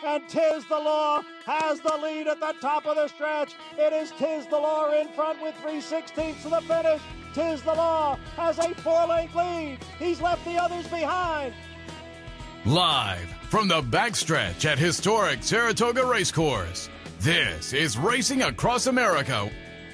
and Tiz the Law has the lead at the top of the stretch. It is Tiz the Law in front with 3/16 to the finish. Tiz the Law has a 4-length lead. He's left the others behind. Live from the backstretch at historic Saratoga Racecourse, this is Racing Across America.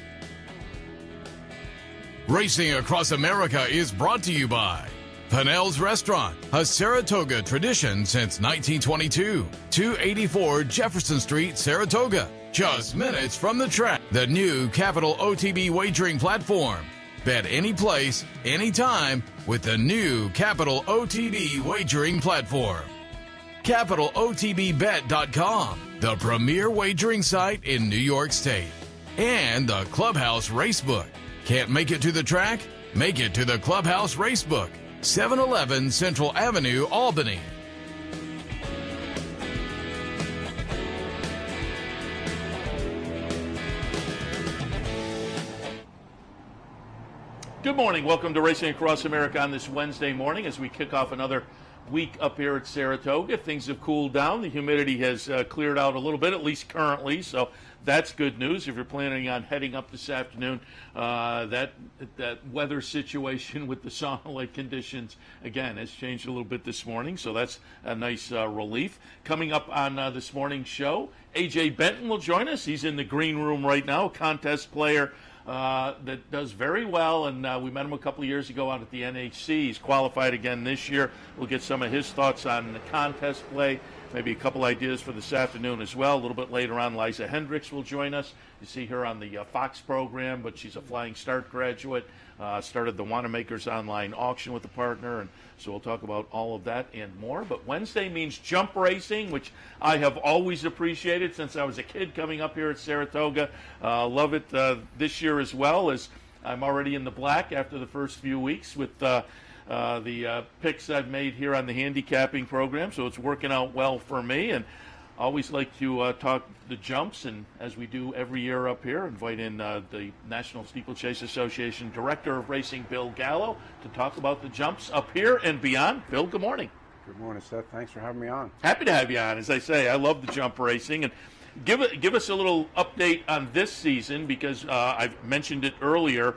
Racing Across America is brought to you by Pinnell's Restaurant, a Saratoga tradition since 1922. 284 Jefferson Street, Saratoga. Just minutes from the track. The new Capital OTB wagering platform. Bet any place, anytime with the new Capital OTB wagering platform. CapitalOTBBet.com, the premier wagering site in New York State. And the Clubhouse Racebook. Can't make it to the track? Make it to the Clubhouse Racebook, 711 Central Avenue, Albany. Good morning. Welcome to Racing Across America on this Wednesday morning as we kick off another week up here at Saratoga. Things have cooled down. The humidity has cleared out a little bit, at least currently, so that's good news. If you're planning on heading up this afternoon, that weather situation with the sauna-like conditions, again, has changed a little bit this morning, so that's a nice relief. Coming up on this morning's show, A.J. Benton will join us. He's in the green room right now, a contest player that does very well, and we met him a couple of years ago out at the NHC. He's qualified again this year. We'll get some of his thoughts on the contest play, maybe a couple ideas for this afternoon as well. A little bit later on, Liza Hendricks will join us. You see her on the Fox program, but she's a Flying Start graduate. Started the Wanamaker's online auction with a partner, and so we'll talk about all of that and more. But Wednesday means jump racing, which I have always appreciated since I was a kid coming up here at Saratoga. Love it this year as well, as I'm already in the black after the first few weeks with the picks I've made here on the handicapping program, so it's working out well for me. And always like to talk the jumps, and as we do every year up here, invite in the National Steeplechase Association Director of Racing, Bill Gallo, to talk about the jumps up here and beyond. Bill, good morning. Good morning, Seth. Thanks for having me on. Happy to have you on. As I say, I love the jump racing. And give us a little update on this season, because I've mentioned it earlier,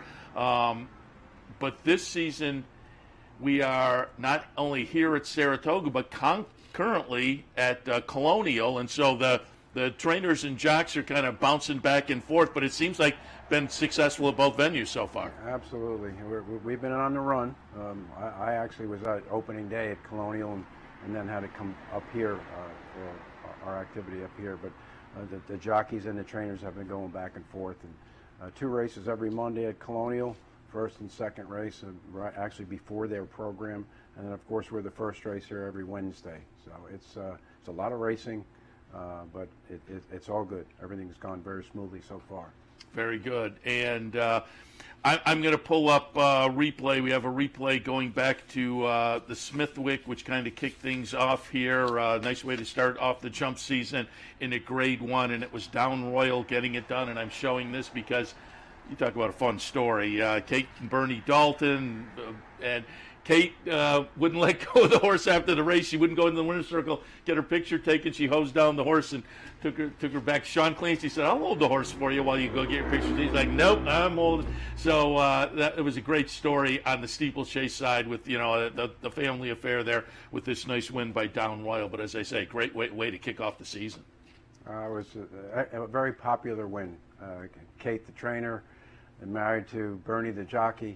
but this season we are not only here at Saratoga, but currently at Colonial, and so the trainers and jocks are kind of bouncing back and forth, but it seems like been successful at both venues so far. Absolutely. We've been on the run. I actually was at opening day at Colonial and then had to come up here for our activity up here, but the jockeys and the trainers have been going back and forth, and 2 races every Monday at Colonial, first and second race actually before their program, and then of course we're the first race here every Wednesday. So it's a lot of racing, but it's all good. Everything's gone very smoothly so far. Very good. And I'm going to pull up replay. We have a replay going back to the Smithwick, which kind of kicked things off here. Nice way to start off the jump season in a Grade 1, and it was Down Royal getting it done. And I'm showing this because you talk about a fun story. Kate and Bernie Dalton, and Kate wouldn't let go of the horse after the race. She wouldn't go in the winner's circle, get her picture taken. She hosed down the horse and took her back. Sean Clancy said, "I'll hold the horse for you while you go get your picture." He's like, "Nope, I'm holding." So it was a great story on the steeplechase side with the family affair there with this nice win by Down Royal. But as I say, great way to kick off the season. It was a very popular win. Kate, the trainer, and married to Bernie, the jockey.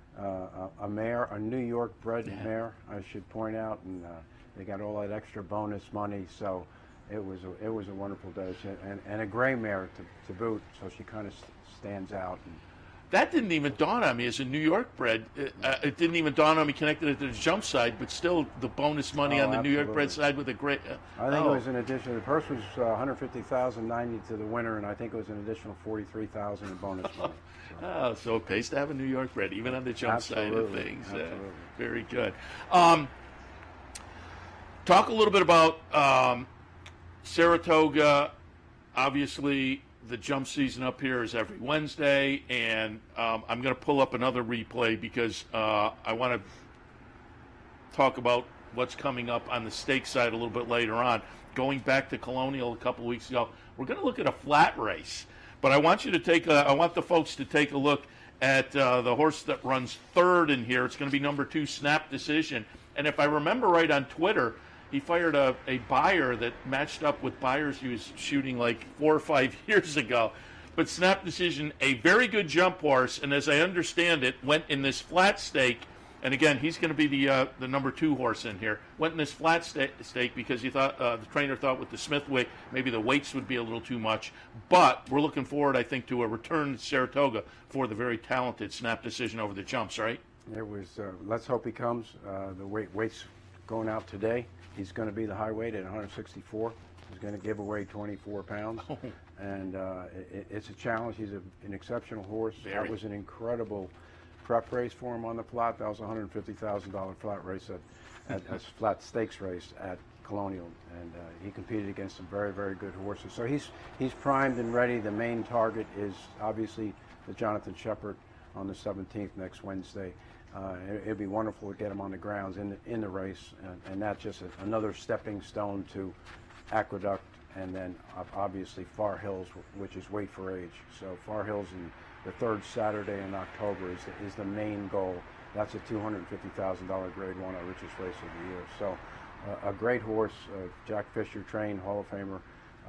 A mare, a New York-bred mare, I should point out, and they got all that extra bonus money. So it was a wonderful day, and a gray mare to boot. So she kind of stands out. And that didn't even dawn on me as a New York-bred. It didn't even dawn on me connected it to the jump side, but still the bonus money on the New York-bred side with a great. I think it was an addition. The purse was $150,000, $90 to the winner, and I think it was an additional $43,000 in bonus money. So it pays to have a New York bred, even on the jump side of things. Very good. Talk a little bit about Saratoga. Obviously, the jump season up here is every Wednesday, and I'm going to pull up another replay because I want to talk about what's coming up on the stake side a little bit later on. going back to Colonial a couple weeks ago. We're going to look at a flat race, but I want you to I want the folks to take a look at the horse that runs third in here. It's going to be number 2, Snap Decision. And if I remember right on Twitter, he fired a Beyer that matched up with Beyers he was shooting like 4 or 5 years ago. But Snap Decision, a very good jump horse, and as I understand it, went in this flat stake. And again, he's going to be the number 2 horse in here. Went in this flat stake because he thought the trainer thought with the Smithwick maybe the weights would be a little too much. But we're looking forward, I think, to a return to Saratoga for the very talented Snap Decision over the jumps, right? It was. Let's hope he comes. The weight's going out today. He's going to be the high weight at 164. He's going to give away 24 pounds, and it's a challenge. He's an exceptional horse. That was an incredible prep race for him on the flat. That was a $150,000 flat race at flat stakes race at Colonial, and he competed against some very, very good horses. So he's primed and ready. The main target is obviously the Jonathan Shepherd on the 17th next Wednesday. It'd be wonderful to get him on the grounds in the race, and that's just another stepping stone to Aqueduct, and then obviously Far Hills, which is weight for age. So Far Hills in the 3rd Saturday in October is the main goal. That's a $250,000 Grade 1, our richest race of the year. So a great horse, Jack Fisher trained, Hall of Famer,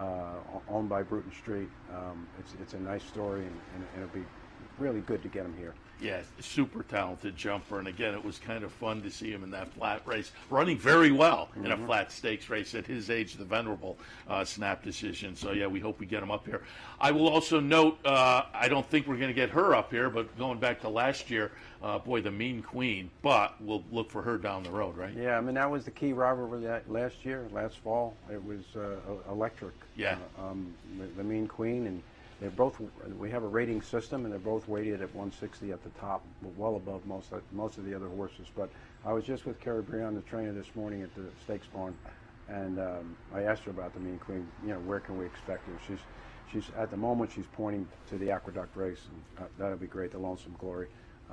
owned by Bruton Street. It's a nice story, and it'll be really good to get him here. Yeah, super talented jumper, and again, it was kind of fun to see him in that flat race, running very well in a flat stakes race at his age, the venerable Snap Decision. So yeah, we hope we get him up here. I will also note, I don't think we're going to get her up here, but going back to last year, the Mean Queen, but we'll look for her down the road, right? Yeah, I mean, that was the key rivalry last year, last fall. It was electric. Yeah. The Mean Queen, and they're both. We have a rating system, and they're both weighted at 160 at the top, well above most of the other horses. But I was just with Carrie Breon, the trainer, this morning at the Stakes Barn, and I asked her about the Mean Queen. You know, where can we expect her? She's at the moment she's pointing to the Aqueduct race, and that'll be great. The Lonesome Glory,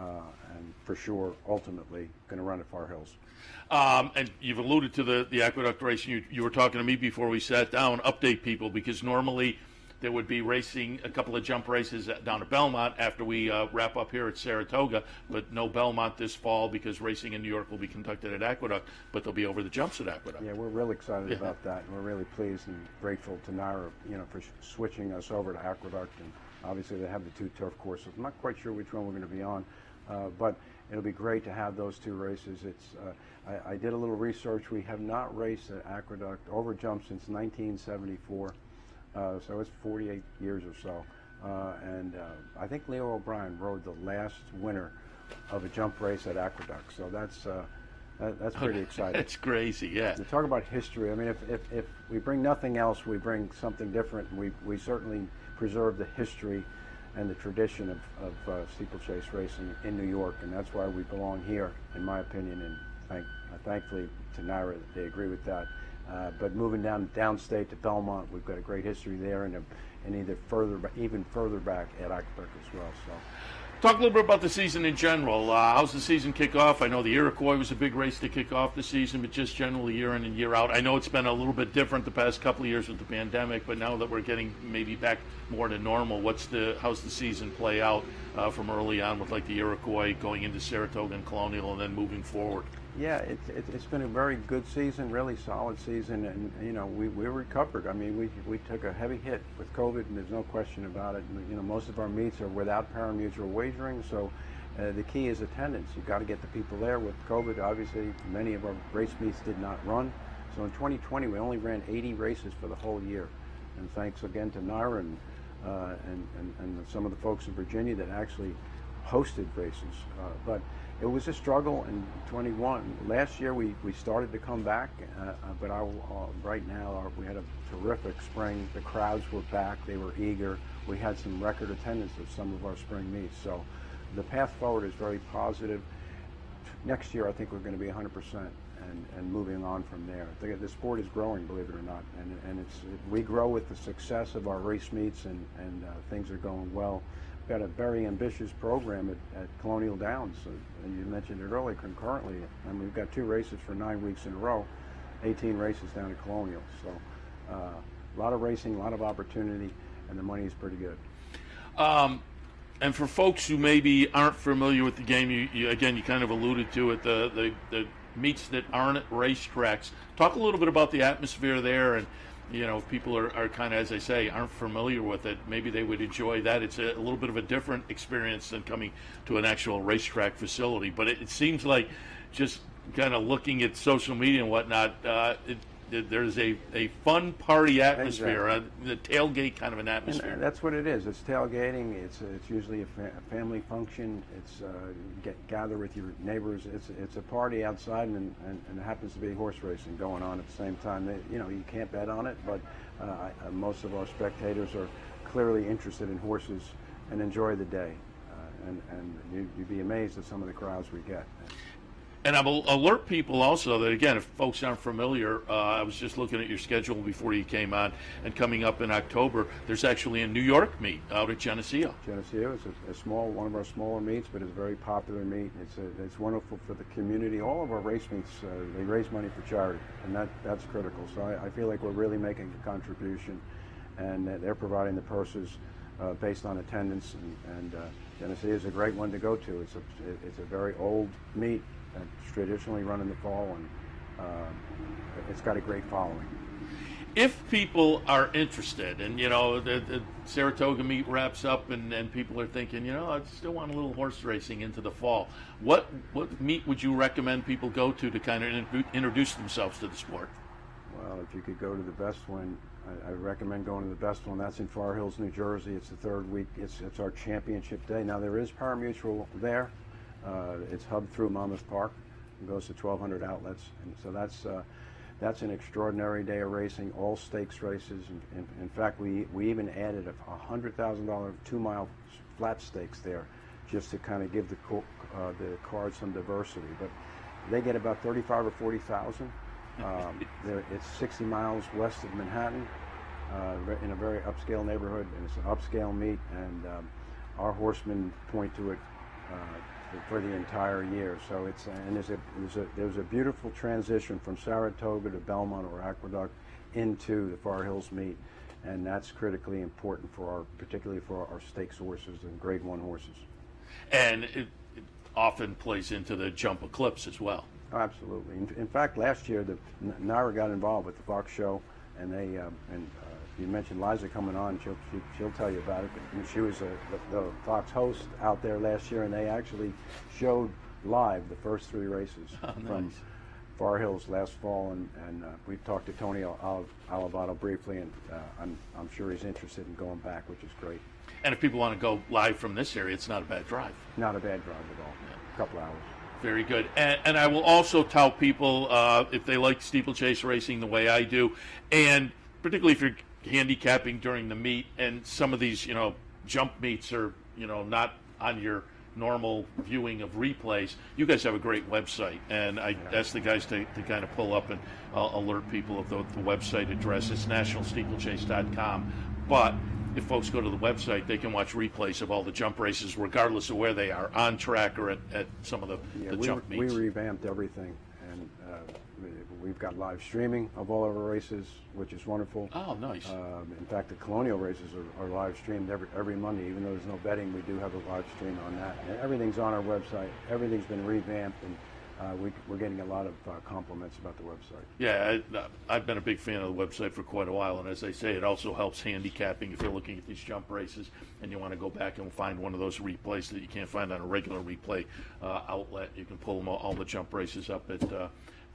and for sure, ultimately, going to run at Far Hills. And you've alluded to the Aqueduct race. You were talking to me before we sat down. Update people, because normally there would be racing, a couple of jump races down at Belmont after we wrap up here at Saratoga, but no Belmont this fall because racing in New York will be conducted at Aqueduct, but they'll be over the jumps at Aqueduct. Yeah, we're really excited about that. We're really pleased and grateful to NYRA, for switching us over to Aqueduct, and obviously they have the 2 turf courses. I'm not quite sure which one we're going to be on, but it'll be great to have those 2 races. I did a little research. We have not raced at Aqueduct over jump since 1974. So it's 48 years or so, and I think Leo O'Brien rode the last winner of a jump race at Aqueduct. So that's pretty exciting. That's crazy, yeah. To talk about history, I mean, if we bring nothing else, we bring something different. And we certainly preserve the history and the tradition of steeplechase racing in New York, and that's why we belong here, in my opinion. And thankfully to NYRA, they agree with that. But moving downstate to Belmont, we've got a great history there, and even further back at Aqueduct as well. So, talk a little bit about the season in general. How's the season kick off? I know the Iroquois was a big race to kick off the season, but just generally year in and year out. I know it's been a little bit different the past couple of years with the pandemic, but now that we're getting maybe back more to normal, how's the season play out from early on with like the Iroquois going into Saratoga and Colonial and then moving forward? Yeah, it's been a very good season, really solid season, and we recovered. I mean, we took a heavy hit with COVID, and there's no question about it. Most of our meets are without pari-mutuel wagering, so the key is attendance. You've got to get the people there. With COVID, obviously, many of our race meets did not run. So in 2020, we only ran 80 races for the whole year, and thanks again to NYRA and some of the folks in Virginia that actually hosted races, but it was a struggle in 21. Last year we started to come back, but right now we had a terrific spring. The crowds were back, they were eager. We had some record attendance of some of our spring meets, so the path forward is very positive. Next year I think we're going to be 100% and moving on from there. The sport is growing, believe it or not, and we grow with the success of our race meets, and things are going well. We've got a very ambitious program at Colonial Downs, and you mentioned it earlier, concurrently, and we've got 2 races for 9 weeks in a row, 18 races down at Colonial. So A lot of racing, a lot of opportunity, and the money is pretty good. And for folks who maybe aren't familiar with the game, you kind of alluded to it, the meets that aren't at racetracks. Talk a little bit about the atmosphere there, and if people are kind of, as I say, aren't familiar with it, maybe they would enjoy that. It's a little bit of a different experience than coming to an actual racetrack facility. But it seems like, just kind of looking at social media and whatnot, there's a fun party atmosphere, exactly. The tailgate kind of an atmosphere. And that's what it is. It's tailgating. It's usually a family function. It's gather with your neighbors. It's a party outside, and it happens to be horse racing going on at the same time. You can't bet on it, but most of our spectators are clearly interested in horses and enjoy the day. And you'd be amazed at some of the crowds we get. And I will alert people also that, again, if folks aren't familiar, I was just looking at your schedule before you came on, and coming up in October, there's actually a New York meet out at Geneseo. Geneseo is one of our smaller meets, but it's a very popular meet. It's wonderful for the community. All of our race meets, they raise money for charity, and that's critical. So I feel like we're really making a contribution, and they're providing the purses based on attendance. And Geneseo is a great one to go to. It's a very old meet. It's traditionally run in the fall, and it's got a great following. If people are interested, and the Saratoga meet wraps up, and people are thinking, I still want a little horse racing into the fall, what meet would you recommend people go to kind of introduce themselves to the sport? Well, if you could go to the best one, I recommend going to the best one. That's in Far Hills, New Jersey. It's the third week. It's our championship day. Now, there is pari-mutuel there. It's hubbed through Monmouth Park. It goes to 1,200 outlets, and so that's an extraordinary day of racing. All stakes races. In fact, we even added a $100,000 2-mile flat stakes there, just to kind of give the cards some diversity. But they get about 35 or 40,000. It's 60 miles west of Manhattan, in a very upscale neighborhood, and it's an upscale meet. And our horsemen point to it for the entire year. So there's a beautiful transition from Saratoga to Belmont or Aqueduct into the Far Hills meet, and that's critically important particularly for our stakes horses and Grade 1 horses. And it often plays into the Jump Eclipse as well. Oh, absolutely. In fact, last year, Naira got involved with the Fox show, and they you mentioned Liza coming on. She'll tell you about it. But she was the Fox host out there last year, and they actually showed live the first 3 races from Far Hills last fall. And we've talked to Tony Alivato briefly, and I'm sure he's interested in going back, which is great. And if people want to go live from this area, it's not a bad drive. Not a bad drive at all. Yeah. A couple hours. Very good. And I will also tell people, if they like steeplechase racing the way I do, and particularly if you're handicapping during the meet, and some of these, jump meets are, not on your normal viewing of replays, you guys have a great website. And I asked the guys to kind of pull up and alert people of the website address. It's nationalsteeplechase.com. But if folks go to the website, they can watch replays of all the jump races, regardless of where they are, on track or at some of the jump meets. We revamped everything, and we've got live streaming of all of our races, which is wonderful. Oh, nice. In fact, the Colonial races are live streamed every Monday. Even though there's no betting, we do have a live stream on that. And everything's on our website. Everything's been revamped, and we're getting a lot of compliments about the website. Yeah, I've been a big fan of the website for quite a while, and as I say, it also helps handicapping if you're looking at these jump races and you want to go back and find one of those replays that you can't find on a regular replay outlet. You can pull them all the jump races up at the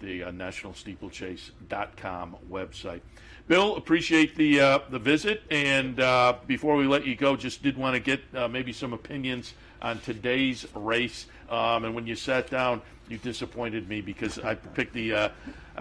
nationalsteeplechase.com website. Bill, appreciate the visit, and before we let you go, just did want to get maybe some opinions on today's race. And when you sat down, you disappointed me because I picked the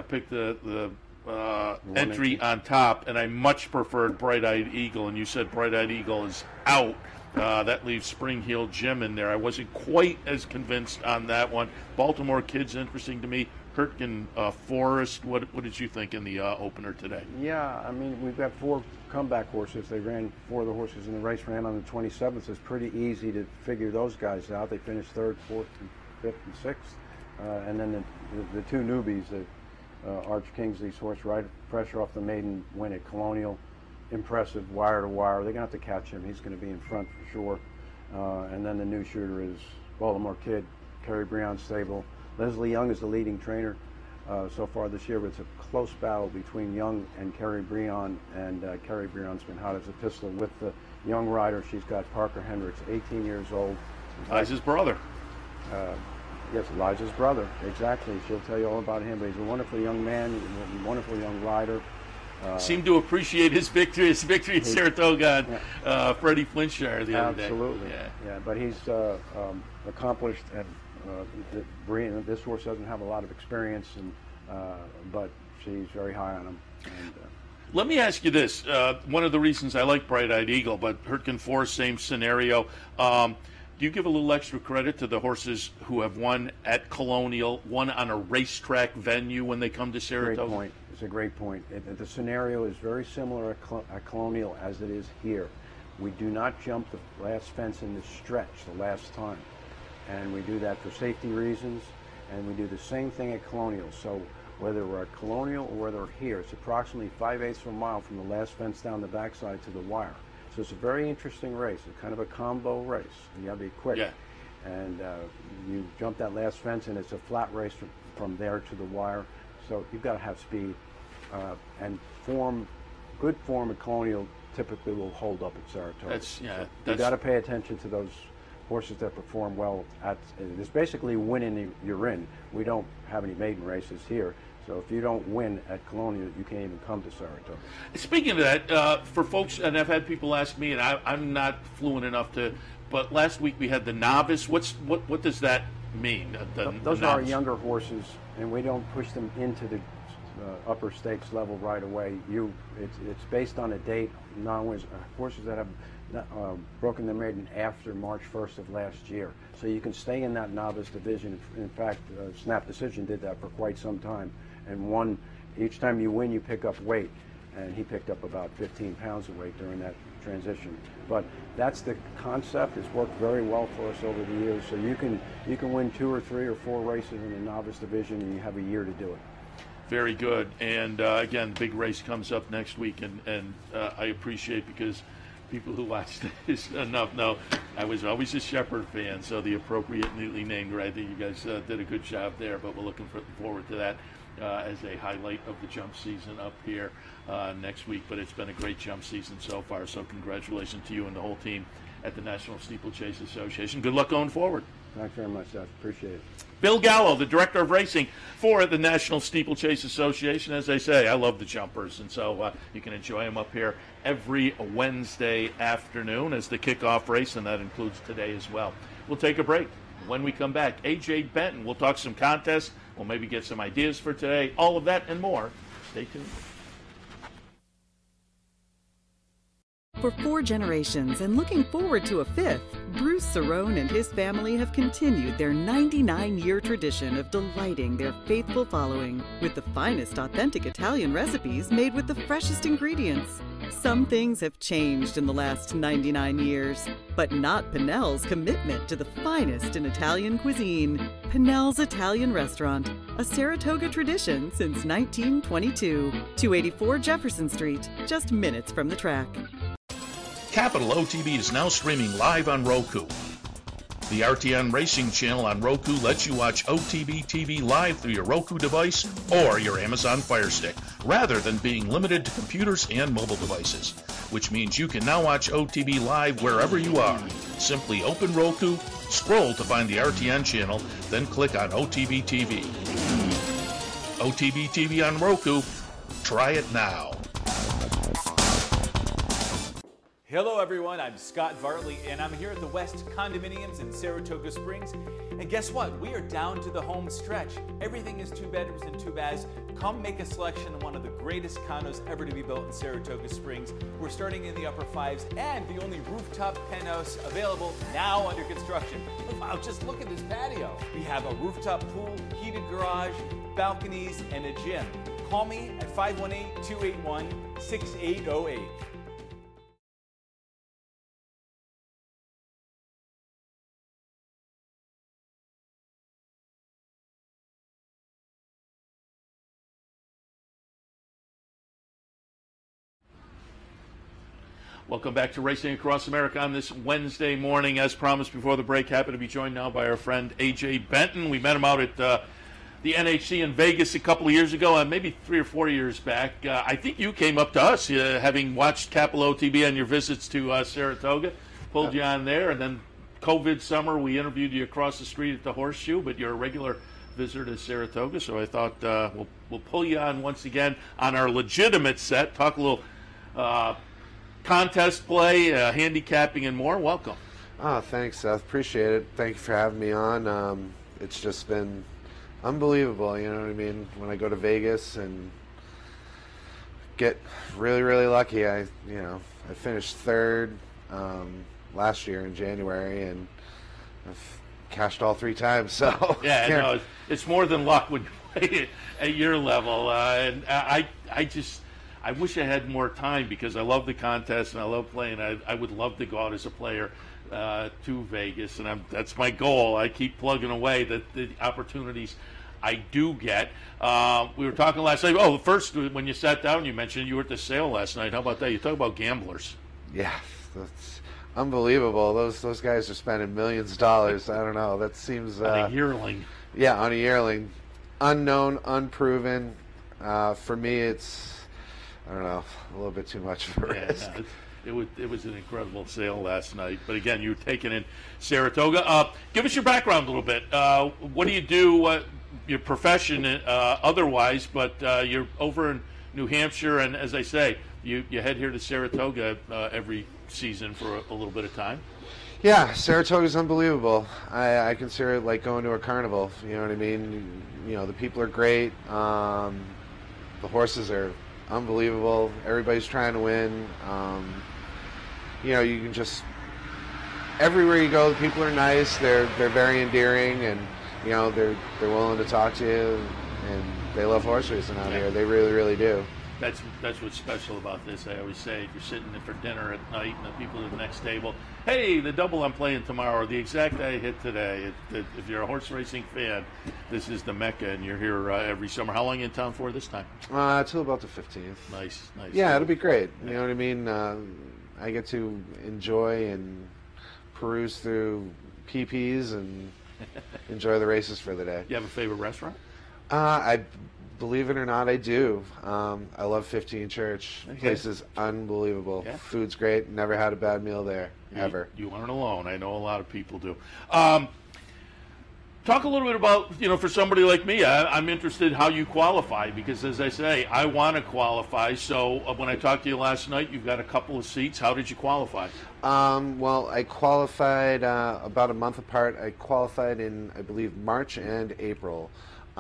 entry on top, and I much preferred Bright Eyed Eagle, and you said Bright Eyed Eagle is out. That leaves Spring Heel Jim in there. I wasn't quite as convinced on that one. Baltimore Kid's interesting to me. Hurtgen Forest, what did you think in the opener today? Yeah, I mean, we've got 4 comeback horses. They ran 4 of the horses in the race, ran on the 27th. So it's pretty easy to figure those guys out. They finished 3rd, 4th, and 5th, and 6th. And then the 2 newbies, Arch Kingsley's horse, right fresh off the maiden win at Colonial. Impressive, wire to wire. They're going to have to catch him. He's going to be in front for sure. And then the new shooter is Baltimore Kid, Kerry Breon's stable. Leslie Young is the leading trainer so far this year, but it's a close battle between Young and Kerry Breon, and Kerry Breon's been hot as a pistol with the young rider. She's got Parker Hendricks, 18 years old. Elijah's brother. Yes, Elijah's brother, exactly. She'll tell you all about him, but he's a wonderful young man, a wonderful young rider. Seemed to appreciate his victory at Saratoga on Freddie Flintshire the other day. Absolutely, yeah. But he's accomplished, and this horse doesn't have a lot of experience, but she's very high on him. And, let me ask you this. One of the reasons I like Bright Eyed Eagle, but Hurtgen Forest, same scenario. Do you give a little extra credit to the horses who have won at Colonial, won on a racetrack venue when they come to Saratoga? Great point. It's a great point. The scenario is very similar at Colonial as it is here. We do not jump the last fence in the stretch the last time. And we do that for safety reasons, and we do the same thing at Colonial. So whether we're at Colonial or whether we're here, it's approximately 5/8 of a mile from the last fence down the backside to the wire. So it's a very interesting race. It's kind of a combo race. You got to be quick. Yeah. And you jump that last fence, and it's a flat race from there to the wire. So you've got to have speed. And good form at Colonial typically will hold up at Saratoga. You've got to pay attention to those horses that perform well it's basically winning you're in. We don't have any maiden races here. So if you don't win at Colonial, you can't even come to Saratoga. Speaking of that, for folks, and I've had people ask me, and I'm not fluent enough but last week we had the novice. What does that mean? Those are our younger horses, and we don't push them into the upper stakes level right away. It's based on a date. Horses that have broken their maiden after March 1st of last year. So you can stay in that novice division. In fact, Snap Decision did that for quite some time. And each time you win, you pick up weight. And he picked up about 15 pounds of weight during that transition. But that's the concept. It's worked very well for us over the years. So you can win 2 or 3 or 4 races in the novice division, and you have a year to do it. Very good. And again, the big race comes up next week, and I appreciate, because people who watch this enough know I was always a Shepherd fan, so the appropriately named, I think you guys did a good job there, but we're looking forward to that as a highlight of the jump season up here next week. But it's been a great jump season so far, so congratulations to you and the whole team at the National Steeplechase Association. Good luck going forward. Thanks very much, Seth. Appreciate it. Bill Gallo, the Director of Racing for the National Steeplechase Association. As I say, I love the jumpers, and so you can enjoy them up here every Wednesday afternoon as the kickoff race, and that includes today as well. We'll take a break. When we come back, A.J. Benton, we'll talk some contests. We'll maybe get some ideas for today. All of that and more. Stay tuned. For 4 generations and looking forward to a 5th, Bruce Cerrone and his family have continued their 99-year tradition of delighting their faithful following with the finest authentic Italian recipes made with the freshest ingredients. Some things have changed in the last 99 years, but not Pinnell's commitment to the finest in Italian cuisine. Pinnell's Italian Restaurant, a Saratoga tradition since 1922. 284 Jefferson Street, just minutes from the track. Capital OTB is now streaming live on Roku. The RTN Racing channel on Roku lets you watch OTB TV live through your Roku device or your Amazon Fire Stick, rather than being limited to computers and mobile devices, which means you can now watch OTB live wherever you are. Simply open Roku, scroll to find the RTN channel, then click on OTB TV. OTB TV on Roku. Try it now. Hello everyone, I'm Scott Vartley and I'm here at the West Condominiums in Saratoga Springs. And guess what? We are down to the home stretch. Everything is 2 bedrooms and 2 baths. Come make a selection of one of the greatest condos ever to be built in Saratoga Springs. We're starting in the upper 5s and the only rooftop penthouse available now under construction. Wow, just look at this patio. We have a rooftop pool, heated garage, balconies, and a gym. Call me at 518-281-6808. Welcome back to Racing Across America on this Wednesday morning. As promised before the break, happy to be joined now by our friend A.J. Benton. We met him out at the NHC in Vegas a couple of years ago, maybe 3 or 4 years back. I think you came up to us, having watched Capital OTB on your visits to Saratoga. Pulled you on there, and then COVID summer, we interviewed you across the street at the Horseshoe, but you're a regular visitor to Saratoga, so I thought we'll pull you on once again on our legitimate set, talk a little contest play, handicapping, and more. Welcome. Oh, thanks, Seth. Appreciate it. Thank you for having me on. It's just been unbelievable, you know what I mean? When I go to Vegas and get really, really lucky, I finished third last year in January, and I've cashed all 3 times. So yeah, no, it's more than luck when you play at your level. And I wish I had more time because I love the contest and I love playing. I would love to go out as a player to Vegas, and that's my goal. I keep plugging away the opportunities I do get. We were talking last night. Oh, first, when you sat down, you mentioned you were at the sale last night. How about that? You talk about gamblers. Yeah, that's unbelievable. Those guys are spending millions of dollars. I don't know. That seems on a yearling. Yeah, on a yearling, unknown, unproven. For me, it's, I don't know, a little bit too much of a risk. No, it was an incredible sale last night. But again, you were taking in Saratoga. Give us your background a little bit. What do you do? Your profession otherwise, but you're over in New Hampshire, and as I say, you head here to Saratoga every season for a little bit of time. Yeah, Saratoga's unbelievable. I consider it like going to a carnival. You know what I mean? The people are great. The horses are unbelievable. Everybody's trying to win. You can just, everywhere you go, the people are nice. They're very endearing, and they're willing to talk to you, and they love horse racing out here. They really, really do. That's what's special about this. I always say, if you're sitting there for dinner at night and the people at the next table, hey, the double I'm playing tomorrow, or the exact I hit today. If you're a horse racing fan, this is the Mecca, and you're here every summer. How long are you in town for this time? Till about the 15th. Nice. Yeah, it'll be great. You know what I mean? I get to enjoy and peruse through PPs and enjoy the races for the day. You have a favorite restaurant? Believe it or not, I do. I love 15 Church. The place is unbelievable. Yeah. Food's great. Never had a bad meal there, ever. You aren't alone. I know a lot of people do. Talk a little bit about, for somebody like me, I'm interested how you qualify, because as I say, I want to qualify. So when I talked to you last night, you've got a couple of seats. How did you qualify? Well, I qualified about a month apart. I qualified in, I believe, March and April.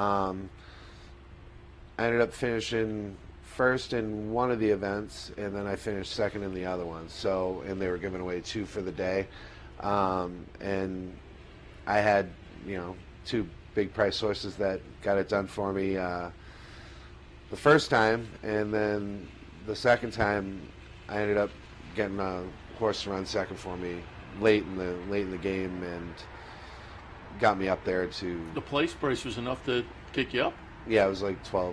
I ended up finishing first in one of the events, and then I finished second in the other one. So, and they were giving away 2 for the day. And I had, 2 big price horses that got it done for me the first time, and then the second time I ended up getting a horse to run second for me late in the game, and got me up there to. The place price was enough to kick you up? Yeah, it was like $13.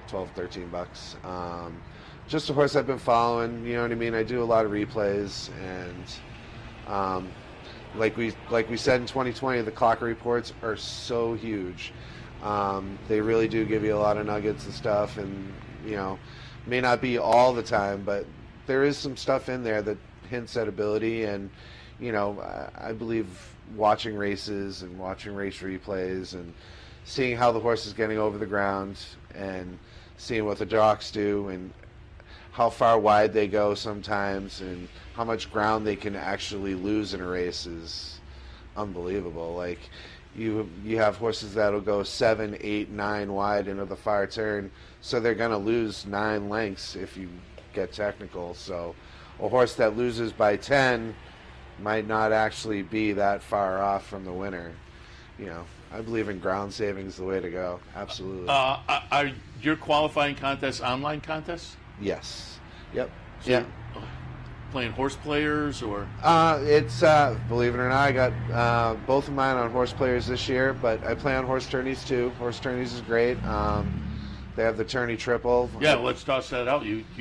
Just a horse I've been following, you know what I mean? I do a lot of replays, and like we said in 2020, the Clocker reports are so huge. They really do give you a lot of nuggets and stuff, and may not be all the time, but there is some stuff in there that hints at ability. And I believe watching races and watching race replays and seeing how the horse is getting over the ground and seeing what the jocks do and how far wide they go sometimes and how much ground they can actually lose in a race is unbelievable. Like you have horses that'll go 7, 8, 9 wide into the far turn, so they're going to lose 9 lengths if you get technical. So a horse that loses by 10 might not actually be that far off from the winner. I believe in ground saving is the way to go. Absolutely. Are your qualifying contests online contests? Yes. Yep. So yeah. Playing horse players or? It's believe it or not, I got both of mine on horse players this year, but I play on horse tourneys too. Horse tourneys is great. They have the tourney triple. Yeah, let's toss that out. You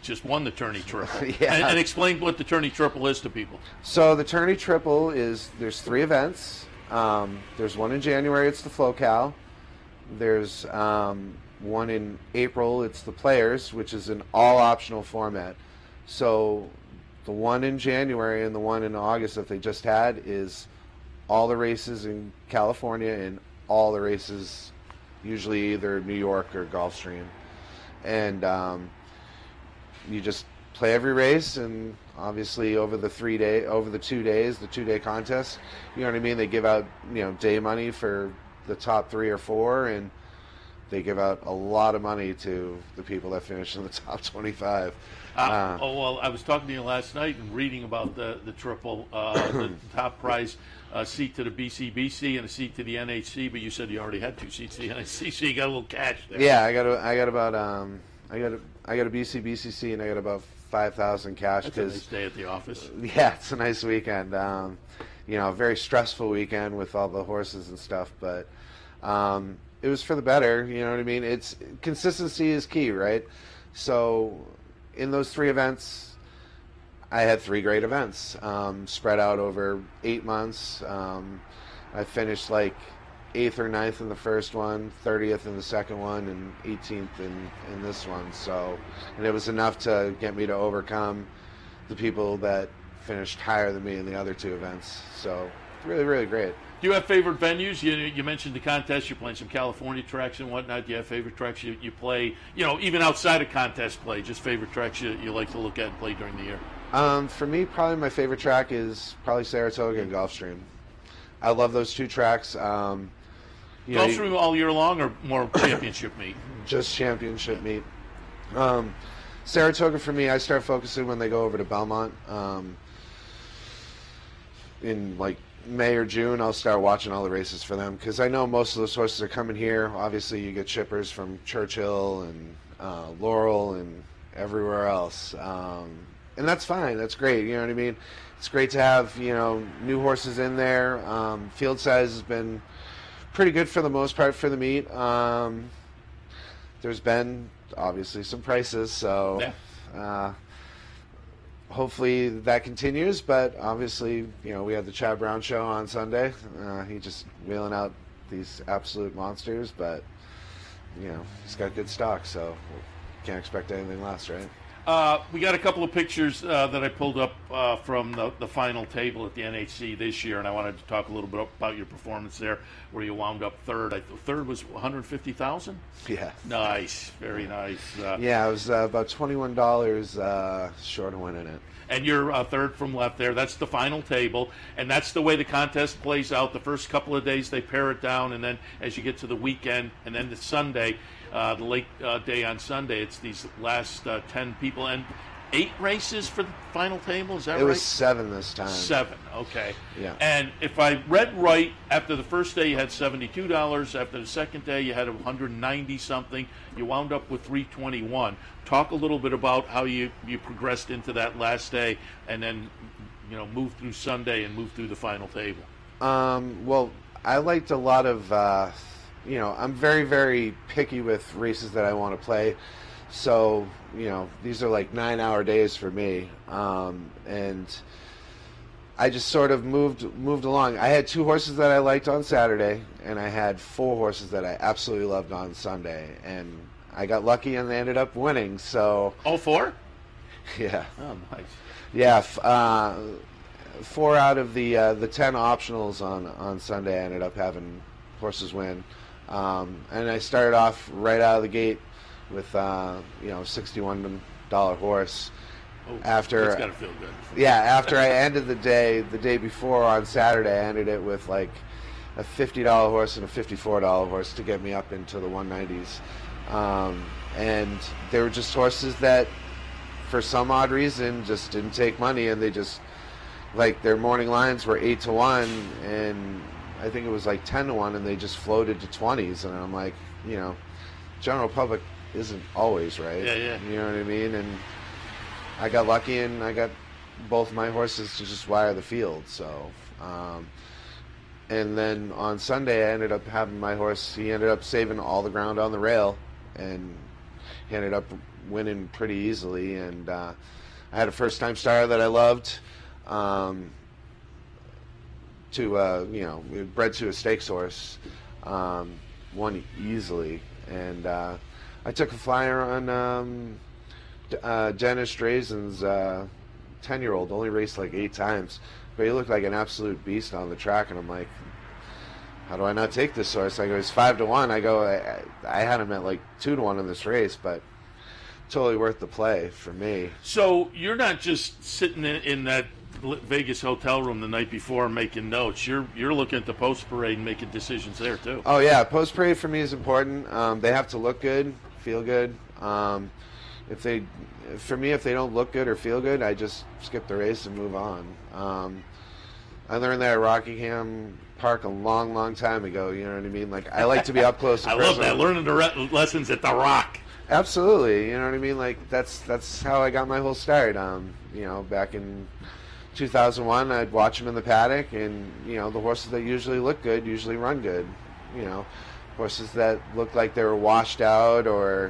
just won the Tourney Triple. Yeah. And explain what the Tourney Triple is to people. So the Tourney Triple there's 3 events. There's one in January, it's the FloCal. There's one in April, it's the Players, which is an all-optional format. So the one in January and the one in August that they just had is all the races in California and all the races usually either New York or Gulfstream. And you just play every race, and obviously over the 2 days, the 2-day contest, you know what I mean? They give out, day money for the top 3 or 4, and they give out a lot of money to the people that finish in the top 25. Well, I was talking to you last night and reading about the Triple, the top prize seat to the BCBC and a seat to the NHC, but you said you already had 2 seats to the NHC, so you got a little cash there. Yeah, I got a BCBCC, and I got about 5,000 cash. That's a nice day at the office. Yeah, it's a nice weekend. A very stressful weekend with all the horses and stuff, but it was for the better. You know what I mean? It's consistency is key, right? So in those 3 events, I had 3 great events spread out over 8 months. I finished like 8th or 9th in the first one, 30th in the second one, and 18th in this one. So, and it was enough to get me to overcome the people that finished higher than me in the other 2 events. So, really, really great. Do you have favorite venues? You mentioned the contest. You're playing some California tracks and whatnot. Do you have favorite tracks you play, even outside of contest play, just favorite tracks you like to look at and play during the year? For me, probably my favorite track is probably Saratoga and Gulfstream. I love those 2 tracks. Gulfstream all year long or more championship meet? Just championship meet. Saratoga for me, I start focusing when they go over to Belmont. In like May or June, I'll start watching all the races for them because I know most of those horses are coming here. Obviously, you get shippers from Churchill and Laurel and everywhere else. And that's fine. That's great. You know what I mean? It's great to have, new horses in there. Field size has been pretty good for the most part for the meet. There's been obviously some prices, so hopefully that continues. But obviously, we had the Chad Brown show on Sunday. He just wheeling out these absolute monsters, but he's got good stock, so can't expect anything less, right? We got a couple of pictures that I pulled up from the final table at the NHC this year, and I wanted to talk a little bit about your performance there, where you wound up third. Third was $150,000. Yeah. Nice, very nice. Yeah, it was about $21 short of winning it. And you're third from left there. That's the final table, and that's the way the contest plays out. The first couple of days they pare it down, and then as you get to the weekend and then the Sunday, the late day on Sunday, it's these last 10 people. And 8 races for the final table, is that right? It was 7 this time. 7, okay. Yeah. And if I read right, after the first day you had $72. After the second day you had $190-something. You wound up with $321. Talk a little bit about how you progressed into that last day and then, moved through Sunday and moved through the final table. Well, I liked a lot of, I'm very, very picky with races that I want to play. So, these are like 9-hour days for me. And I just sort of moved along. I had 2 horses that I liked on Saturday, and I had 4 horses that I absolutely loved on Sunday. And I got lucky and they ended up winning. So all 4? Yeah. Oh, nice. Yeah. 4 out of the 10 optionals on Sunday, I ended up having horses win. And I started off right out of the gate with $61 horse. Oh, after that's gotta feel good. Yeah, after I ended the day before on Saturday, I ended it with like a $50 horse and a $54 horse to get me up into the 190s. And they were just horses that, for some odd reason, just didn't take money, and they just, like, their morning lines were 8-1, and I think it was like 10-1, and they just floated to 20s, and I'm like, general public isn't always right. Yeah. You know what I mean? And I got lucky, and I got both my horses to just wire the field. So, and then on Sunday, I ended up having my horse. He ended up saving all the ground on the rail, and he ended up winning pretty easily. And I had a first-time starter that I loved. Bred to a stakes horse, won easily. And I took a flyer on Dennis Drazen's 10-year-old, only raced like 8 times, but he looked like an absolute beast on the track. And I'm like, how do I not take this horse? I go, he's 5-1. I go, I had him at like 2-1 in this race, but totally worth the play for me. So you're not just sitting in that Vegas hotel room the night before making notes. You're looking at the post parade and making decisions there too. Oh yeah, post parade for me is important. They have to look good, feel good. If they don't look good or feel good, I just skip the race and move on. I learned that at Rockingham Park a long time ago. You know what I mean? Like, I like to be up close. I love that, learning the lessons at the Rock. Absolutely, you know what I mean? Like, that's how I got my whole start. Back in 2001, I'd watch them in the paddock, and the horses that usually look good usually run good. Horses that look like they were washed out or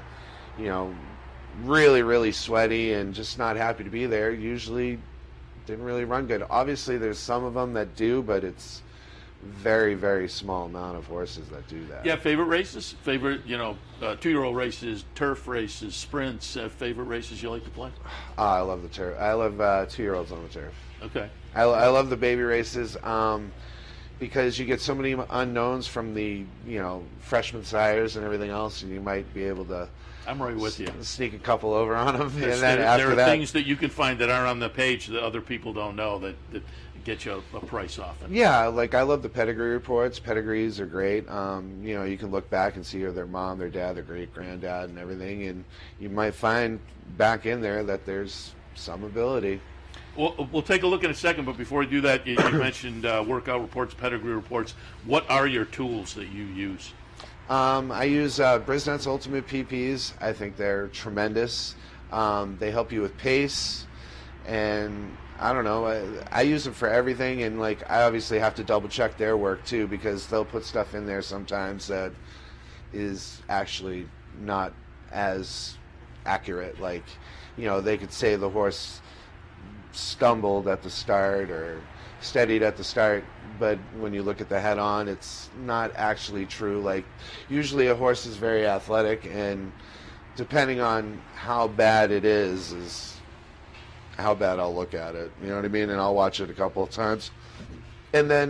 really, really sweaty and just not happy to be there usually didn't really run good. Obviously, there's some of them that do, but it's very, very small amount of horses that do that. Yeah, favorite races? Favorite, 2-year-old races, turf races, sprints, favorite races you like to play? I love the turf. I love 2-year-olds on the turf. Okay. I love the baby races because you get so many unknowns from the, freshman sires and everything else, and you might be able to I'm right with you. Sneak a couple over on them. And then there are things that you can find that aren't on the page that other people don't know that get you a price off it. Yeah, like I love the pedigree reports. Pedigrees are great. You can look back and see their mom, their dad, their great granddad, and everything, and you might find back in there that there's some ability. Well, we'll take a look in a second, but before we do that, you mentioned workout reports, pedigree reports. What are your tools that you use? I use Brisnett's Ultimate PPs. I think they're tremendous. They help you with pace, and I don't know. I use them for everything, and I obviously have to double check their work too, because they'll put stuff in there sometimes that is actually not as accurate. They could say the horse stumbled at the start or steadied at the start, but when you look at the head on, it's not actually true. Usually a horse is very athletic, and depending on how bad it is how bad I'll look at it. You know what I mean? And I'll watch it a couple of times. And then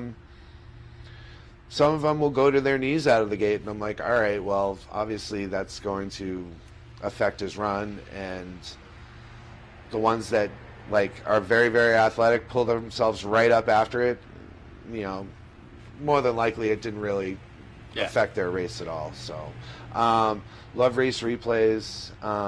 some of them will go to their knees out of the gate, and I'm like, all right, well, obviously that's going to affect his run. And the ones that are very, very athletic, pull themselves right up after it, more than likely it didn't really affect their race at all. So love race replays.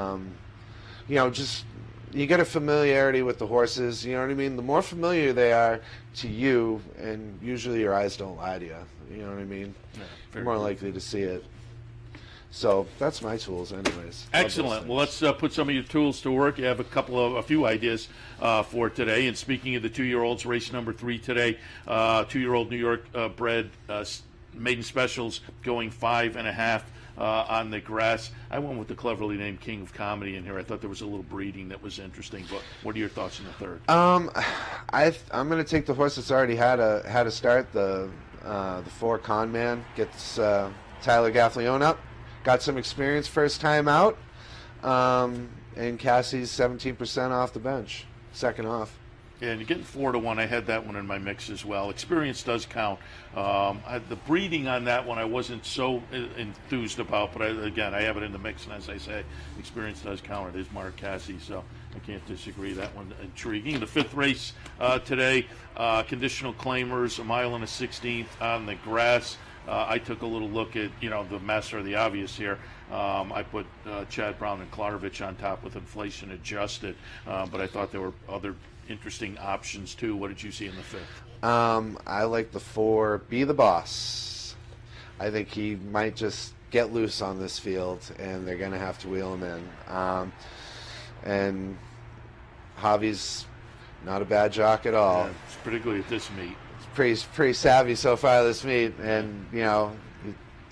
Just you get a familiarity with the horses, you know what I mean? The more familiar they are to you, and usually your eyes don't lie to you, you know what I mean? Yeah, you're more likely to see it. So that's my tools anyways. Excellent. Well, let's put some of your tools to work. You have a few ideas for today. And speaking of the 2-year-olds, race number 3 today, 2-year-old New York bred maiden specials going 5.5 on the grass. I went with the cleverly named King of Comedy in here. I thought there was a little breeding that was interesting. But what are your thoughts on the third? I'm going to take the horse that's already had a start, the 4 Con Man. Gets Tyler Gaffalione up. Got some experience first time out, and Cassie's 17% off the bench, second off. Yeah, and you're getting 4-1. I had that one in my mix as well. Experience does count. The breeding on that one I wasn't so enthused about, but I have it in the mix, and as I say, experience does count. It is Mark Cassie, so I can't disagree. That one intriguing. The 5th race today, conditional claimers, 1 1/16 on the grass. I took a little look at, the master of the obvious here. I put Chad Brown and Klarovich on top with inflation adjusted, but I thought there were other interesting options too. What did you see in the 5th? I like the 4, Be the Boss. I think he might just get loose on this field, and they're going to have to wheel him in. And Javi's not a bad jock at all. Yeah, particularly at this meet. Pretty savvy so far this meet, and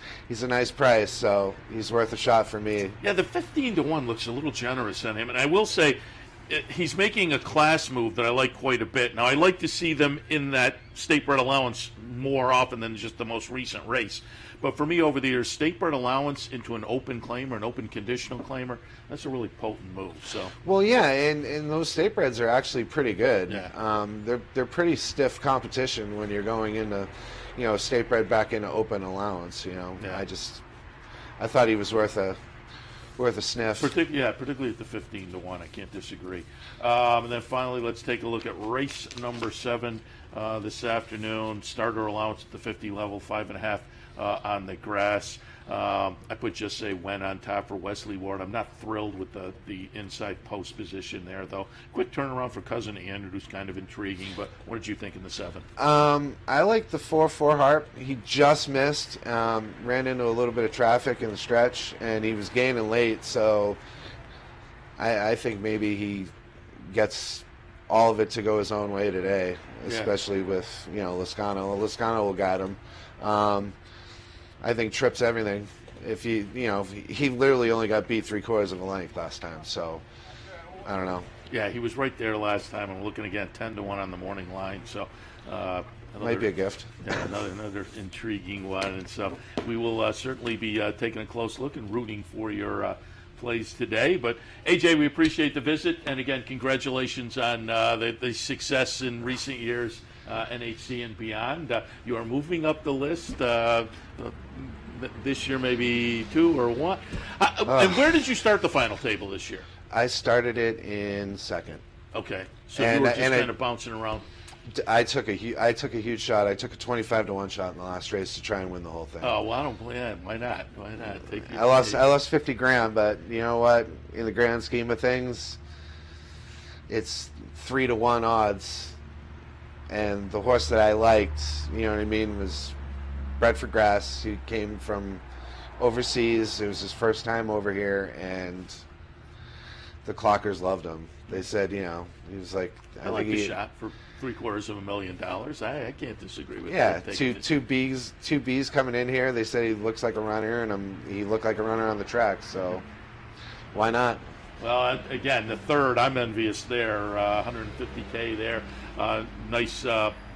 he's a nice price, so he's worth a shot for me. Yeah, the 15-1 looks a little generous on him, and I will say he's making a class move that I like quite a bit. Now, I like to see them in that state bred allowance more often than just the most recent race. But for me, over the years, state bred allowance into an open claimer, an open conditional claimer, that's a really potent move. So. Well, yeah, and those state breds are actually pretty good. Yeah. They're pretty stiff competition when you're going into, state bred back into open allowance. Yeah. I thought he was worth a sniff. Particularly at the 15-1, I can't disagree. And then finally, let's take a look at race number 7 this afternoon. Starter allowance at the 50 level, 5.5 on the grass. I put Just Say When on top for Wesley Ward. I'm not thrilled with the inside post position there, though. Quick turnaround for Cousin Andrew, who's kind of intriguing. But what did you think in the 7? I like the 4-4 Harp. He just missed, ran into a little bit of traffic in the stretch, and he was gaining late. So I think maybe he gets all of it to go his own way today, especially with Loscano. Loscano will guide him. I think Tripp's everything. If he literally only got beat 3/4 of a length last time, so I don't know. Yeah, he was right there last time. I'm looking again, 10-1 on the morning line. So might be a gift. Yeah, another intriguing one, and so we will certainly be taking a close look and rooting for your plays today. But AJ, we appreciate the visit, and again, congratulations on the success in recent years. NHC and beyond. You are moving up the list this year, maybe 2 or 1. And where did you start the final table this year? I started it in 2nd. Okay, so you were just kind of bouncing around. I took a huge shot. I took a 25-1 shot in the last race to try and win the whole thing. Oh, well, I don't play that. Why not? I lost 50 grand, but you know what? In the grand scheme of things, it's 3-1 odds. And the horse that I liked, was bred for grass. He came from overseas. It was his first time over here, and the clockers loved him. They said, he was like... I like the shot for $750,000. I can't disagree with that. Yeah, two Bs coming in here. They said he looks like a runner, and he looked like a runner on the track, so why not? Well, again, the 3rd, I'm envious there. $150K there. Nice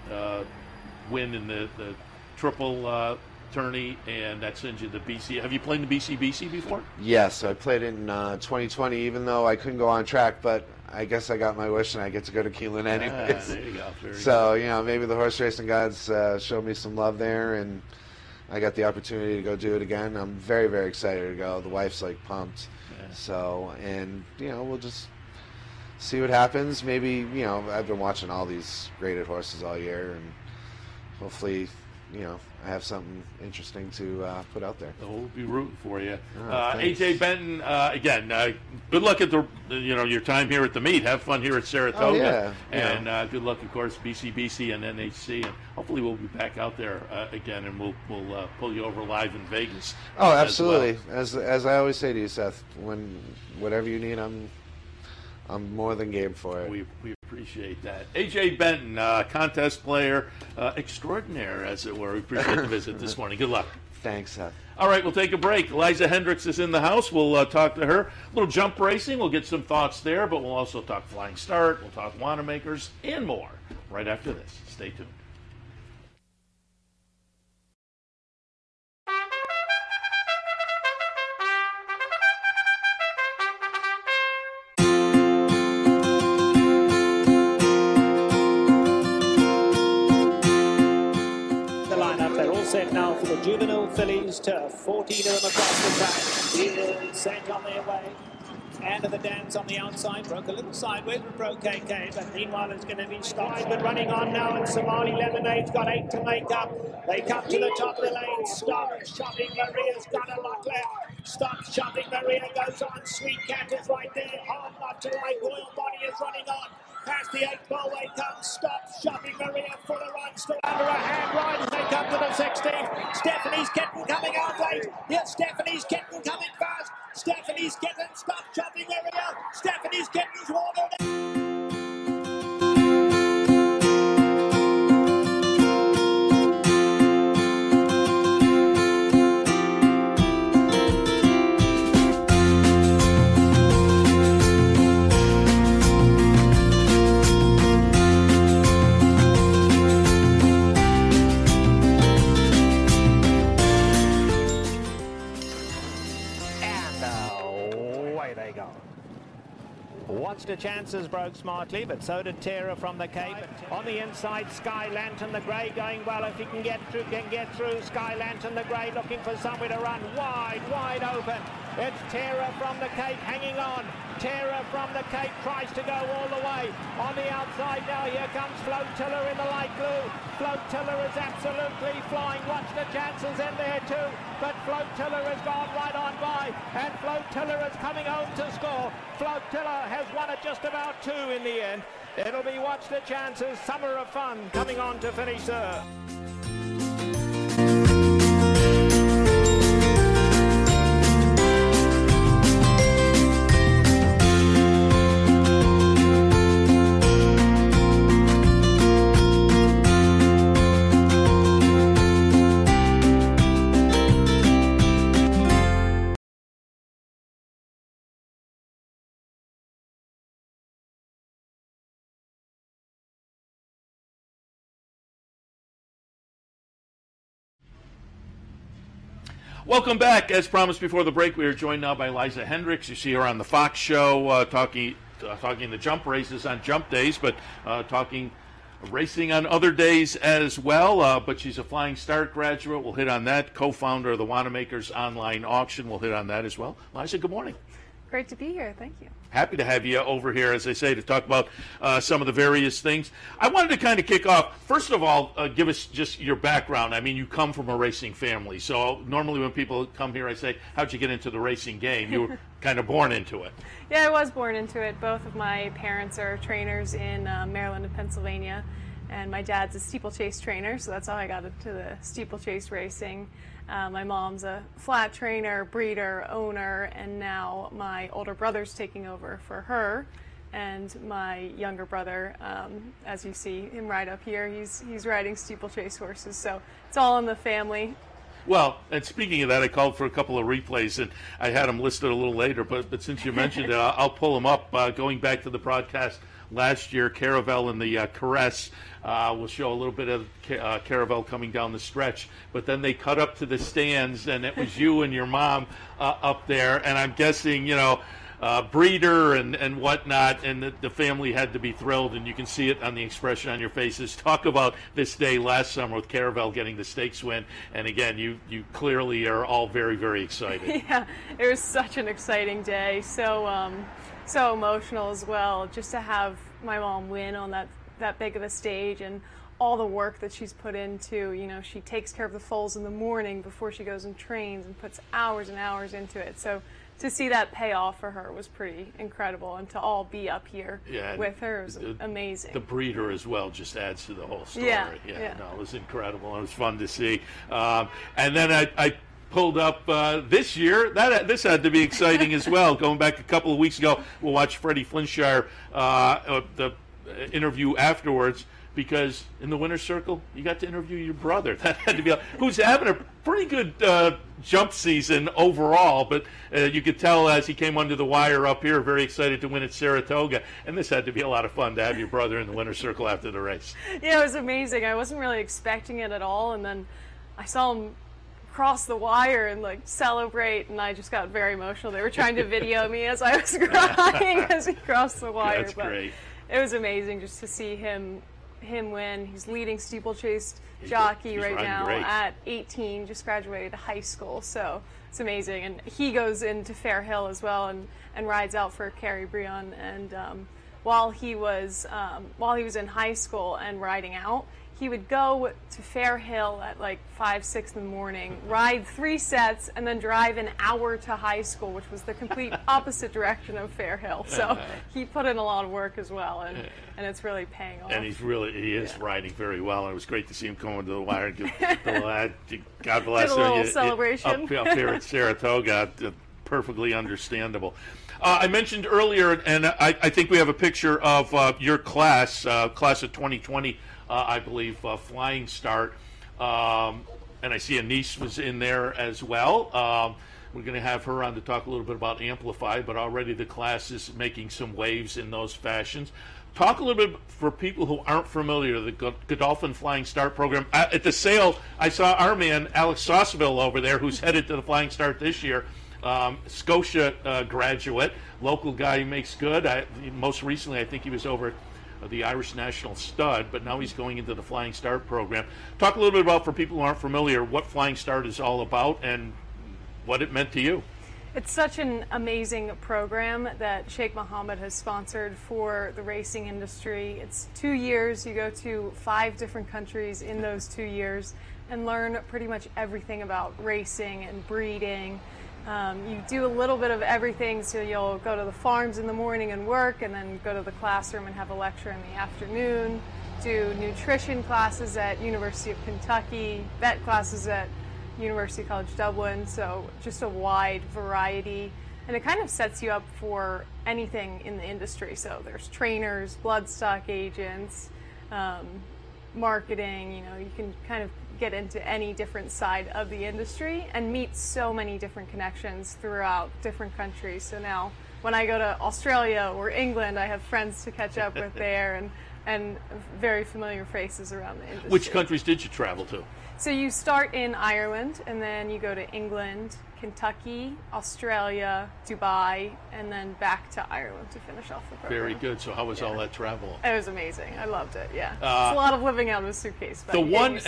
win in the triple tourney, and that sends you the BC. Have you played the BC before? Yes, I played in 2020, even though I couldn't go on track, but I guess I got my wish, and I get to go to Keeneland anyways. There you go. So, maybe the horse racing gods showed me some love there, and I got the opportunity to go do it again. I'm very, very excited to go. The wife's, pumped. Yeah. So, and, we'll just see what happens. Maybe, I've been watching all these graded horses all year, and hopefully, I have something interesting to put out there. We'll be rooting for you. Thanks. AJ Benton, again, good luck at your time here at the meet. Have fun here at Saratoga. And good luck, of course, BC and NHC. And hopefully we'll be back out there again, and we'll pull you over live in Vegas. Oh, absolutely. As I always say to you, Seth, whatever you need, I'm more than game for it. We appreciate that. AJ Benton, contest player extraordinaire, as it were. We appreciate the visit this morning. Good luck. Thanks, Seth. All right, we'll take a break. Eliza Hendricks is in the house. We'll talk to her. A little jump racing. We'll get some thoughts there, but we'll also talk Flying Start. We'll talk Wanamaker's and more right after this. Stay tuned. Set now for the juvenile fillies turf. 14 of them across the track. Eagles sent on their way. And the dance on the outside. Broke a little sideways with Pro KK, but meanwhile it's going to be stopped. But running on now, and Somali Lemonade's got 8 to make up. They come to the top of the lane. Stop Shopping Maria's got a lot left. Stop Shopping Maria goes on. Sweet Cat is right there. Hard not to right. Royal Body is running on. Past the 8 ball way comes. Stop Shopping Maria for the run. Still under a hand ride as they come to the 16th. Stephanie's Kitten coming out late. Yes, Stephanie's Kitten coming fast. Stephanie's Kitten. Stop Shopping Maria. Stephanie's Kitten's watered. Watched the chances, broke smartly, but so did Terra from the Cape. On the inside, Sky Lantern, the grey going well. If he can get through. Sky Lantern, the grey, looking for somewhere to run. Wide open. It's Terra from the Cape hanging on. Terra from the Cape tries to go all the way. On the outside now, here comes Flotilla in the light blue. Flotilla is absolutely flying. Watch the chances in there too. But Flotilla has gone right on by. And Flotilla is coming home to score. Flotilla has won it just about 2 in the end. It'll be Watch the Chances, Summer of Fun, coming on to finish third. Welcome back. As promised before the break, we are joined now by Liza Hendricks. You see her on the Fox show talking the jump races on jump days, but talking racing on other days as well. But she's a Flying Start graduate. We'll hit on that. Co-founder of the Wanamakers online auction. We'll hit on that as well. Liza, good morning. Great to be here. Thank you. Happy to have you over here, as I say, to talk about some of the various things. I wanted to kind of kick off. First of all, give us just your background. I mean, you come from a racing family. So normally when people come here, I say, how'd you get into the racing game? You were kind of born into it. Yeah, I was born into it. Both of my parents are trainers in Maryland and Pennsylvania. And my dad's a steeplechase trainer, so that's how I got into the steeplechase racing. My mom's a flat trainer, breeder, owner, and now my older brother's taking over for her. And my younger brother, as you see him right up here, he's riding steeplechase horses. So it's all in the family. Well, and speaking of that, I called for a couple of replays, and I had them listed a little later. But since you mentioned it, I'll pull them up. Going back to the broadcast last year, Caravel and the Caress. We'll show a little bit of Caravel coming down the stretch, but then they cut up to the stands, and it was you and your mom up there, and I'm guessing, breeder and whatnot, and the family had to be thrilled, and you can see it on the expression on your faces. Talk about this day last summer with Caravel getting the stakes win, and again, you clearly are all very, very excited. Yeah, it was such an exciting day, so emotional as well, just to have my mom win on that big of a stage, and all the work that she's put into, she takes care of the foals in the morning before she goes and trains and puts hours and hours into it. So to see that pay off for her was pretty incredible, and to all be up here with her was amazing. The breeder as well just adds to the whole story. Yeah. No, it was incredible. It was fun to see. And then I pulled up this year. This had to be exciting as well. Going back a couple of weeks ago, we'll watch Freddie Flinshire, the interview afterwards, because in the winner's circle you got to interview your brother. That had to be who's having a pretty good jump season overall, but you could tell as he came under the wire up here, very excited to win at Saratoga, and this had to be a lot of fun to have your brother in the winner's circle after the race. Yeah, it was amazing. I wasn't really expecting it at all, and then I saw him cross the wire and celebrate, and I just got very emotional. They were trying to video me as I was crying as he crossed the wire. That's great. It was amazing just to see him win. He's leading steeplechase jockey right now at 18, just graduated high school, so it's amazing. And he goes into Fair Hill as well and rides out for Carrie Brion. And while he was in high school and riding out, he would go to Fair Hill at 5, 6 in the morning, ride 3 sets, and then drive an hour to high school, which was the complete opposite direction of Fair Hill. So he put in a lot of work as well, and it's really paying off. And he is riding very well, and it was great to see him come into the wire and give the lad, God bless him, a little celebration up here at Saratoga. Perfectly understandable. I mentioned earlier, and I think we have a picture of your class of 2020. I believe, Flying Start. And I see Anise was in there as well. We're going to have her on to talk a little bit about Amplify, but already the class is making some waves in those fashions. Talk a little bit for people who aren't familiar, the Godolphin Flying Start program. At the sale, I saw our man, Alex Sauceville, over there, who's headed to the Flying Start this year. Scotia graduate, local guy who makes good. Most recently, I think he was over at the Irish National Stud, but now he's going into the Flying Start program. Talk a little bit about, for people who aren't familiar, what Flying Start is all about and what it meant to you. It's such an amazing program that Sheikh Mohammed has sponsored for the racing industry. It's 2 years. You go to 5 different countries in those 2 years and learn pretty much everything about racing and breeding. You do a little bit of everything, so you'll go to the farms in the morning and work, and then go to the classroom and have a lecture in the afternoon, do nutrition classes at University of Kentucky, vet classes at University College Dublin, so just a wide variety, and it kind of sets you up for anything in the industry. So there's trainers, bloodstock agents, marketing, you can kind of get into any different side of the industry and meet so many different connections throughout different countries. So now when I go to Australia or England, I have friends to catch up with there and very familiar faces around the industry. Which countries did you travel to? So you start in Ireland, and then you go to England, Kentucky, Australia, Dubai, and then back to Ireland to finish off the program. Very good. So how was all that travel? It was amazing. I loved it, yeah. It's a lot of living out of a suitcase. But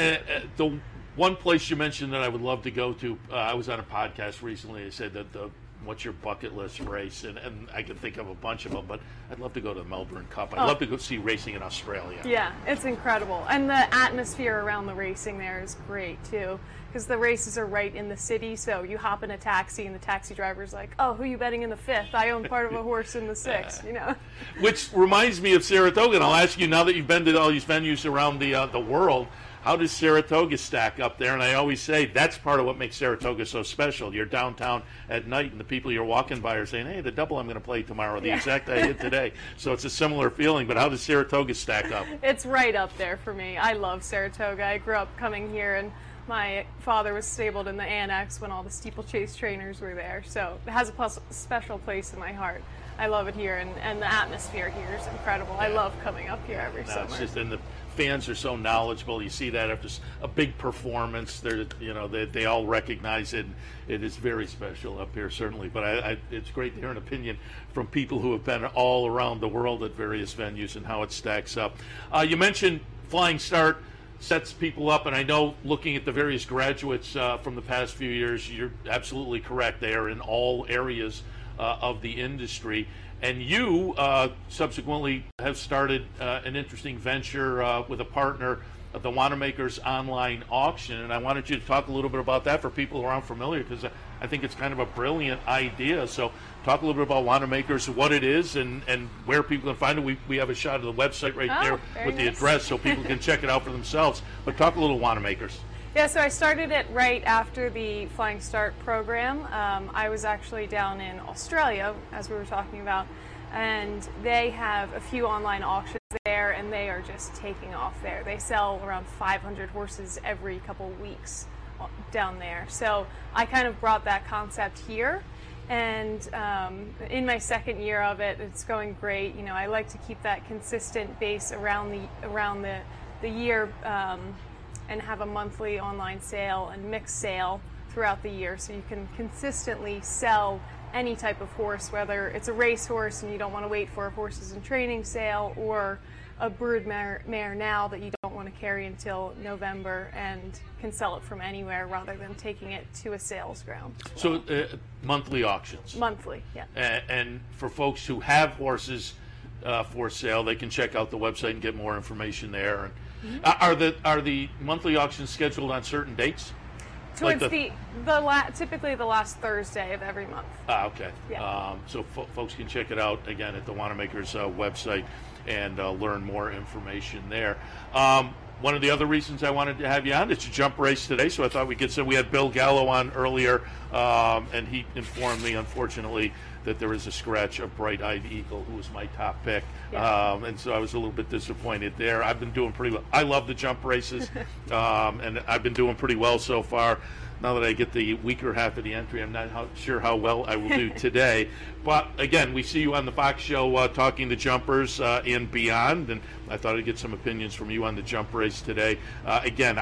the one place you mentioned that I would love to go to, I was on a podcast recently. I said that what's your bucket list race? And I can think of a bunch of them, but I'd love to go to the Melbourne Cup. I'd love to go see racing in Australia. Yeah, it's incredible. And the atmosphere around the racing there is great, too, because the races are right in the city, so you hop in a taxi, and the taxi driver's like, oh, who are you betting in the 5th? I own part of a horse in the 6th, Which reminds me of Saratoga, and I'll ask you, now that you've been to all these venues around the world, how does Saratoga stack up there? And I always say that's part of what makes Saratoga so special. You're downtown at night, and the people you're walking by are saying, hey, the double I'm going to play tomorrow, the exact I did today. So it's a similar feeling, but how does Saratoga stack up? It's right up there for me. I love Saratoga. I grew up coming here, and my father was stabled in the annex when all the steeplechase trainers were there. So it has a special place in my heart. I love it here, and the atmosphere here is incredible. I love coming up here every summer. It's just, and the fans are so knowledgeable. You see that after a big performance, they all recognize it. It is very special up here, certainly. But it's great to hear an opinion from people who have been all around the world at various venues and how it stacks up. You mentioned Flying Start sets people up, and I know, looking at the various graduates from the past few years, you're absolutely correct. They are in all areas of the industry. And you subsequently have started an interesting venture with a partner, the Wanamaker's online auction. And I wanted you to talk a little bit about that for people who aren't familiar, because I think it's kind of a brilliant idea. So talk a little bit about Wanamaker's, what it is, and where people can find it. We have a shot of the website right there with the address so people can check it out for themselves. But talk a little Wanamaker's. Yeah, so I started it right after the Flying Start program. I was actually down in Australia, as we were talking about, and they have a few online auctions there, and they are just taking off there. They sell around 500 horses every couple weeks down there. So I kind of brought that concept here, and in my second year of it, it's going great. I like to keep that consistent base around the year. And have a monthly online sale and mixed sale throughout the year, so you can consistently sell any type of horse, whether it's a race horse and you don't want to wait for a horses in training sale, or a brood mare now that you don't want to carry until November and can sell it from anywhere rather than taking it to a sales ground. So monthly auctions? Monthly, yeah. And for folks who have horses for sale, they can check out the website and get more information there. Mm-hmm. Are the monthly auctions scheduled on certain dates? Towards typically the last Thursday of every month. Okay. Yeah. So folks can check it out again at the Wanamaker's website and learn more information there. One of the other reasons I wanted to have you on, it's a jump race today, so I thought we'd get some. We had Bill Gallo on earlier, and he informed me, unfortunately, that there is a scratch of Bright Eyed Eagle, who was my top pick. Yeah. And so I was a little bit disappointed there. I've been doing pretty well. I love the jump races, and I've been doing pretty well so far. Now that I get the weaker half of the entry, I'm not sure how well I will do today. But again, we see you on the Fox show talking the jumpers and beyond, and I thought I'd get some opinions from you on the jump race today. Again, I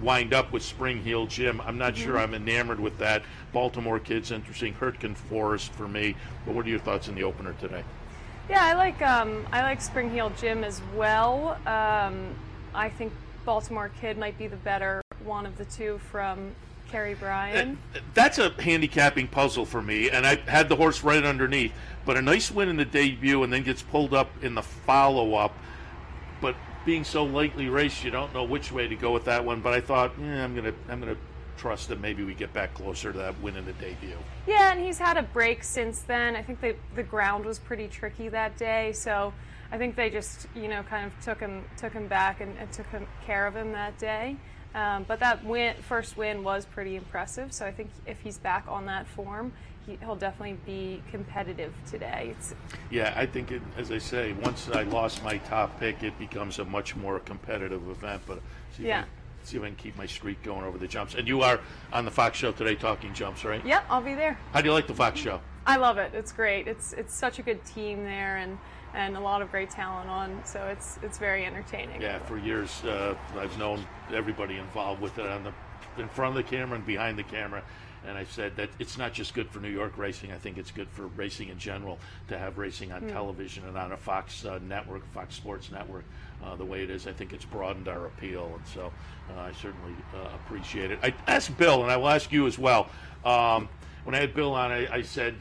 wind up with Spring Heel Gym. I'm not sure I'm enamored with that. Baltimore kid's interesting. Hurtgen Forest for me. But what are your thoughts on the opener today? Yeah, I like Spring Heel Gym as well. I think Baltimore Kid might be the better one of the two from Kerry Bryan. That's a handicapping puzzle for me, and I had the horse right underneath. But a nice win in the debut and then gets pulled up in the follow-up. But being so lightly raced, you don't know which way to go with that one. But I thought, I'm gonna trust that maybe we get back closer to that win in the debut. Yeah, and he's had a break since then. I think the ground was pretty tricky that day, so I think they just kind of took him back and took care of him that day. But that first win was pretty impressive. So I think if he's back on that form, he'll definitely be competitive today. Yeah, I think, as I say, once I lost my top pick, it becomes a much more competitive event. But see if I can keep my streak going over the jumps. And you are on the Fox show today talking jumps, right? Yep, I'll be there. How do you like the Fox show? I love it. It's great. It's such a good team there, and a lot of great talent on, so it's very entertaining. Yeah, for years I've known everybody involved with it in front of the camera and behind the camera. And I've said that it's not just good for New York racing. I think it's good for racing in general to have racing on television and on a Fox network, Fox Sports network, the way it is. I think it's broadened our appeal, and so I certainly appreciate it. I asked Bill, and I will ask you as well. When I had Bill on, I said,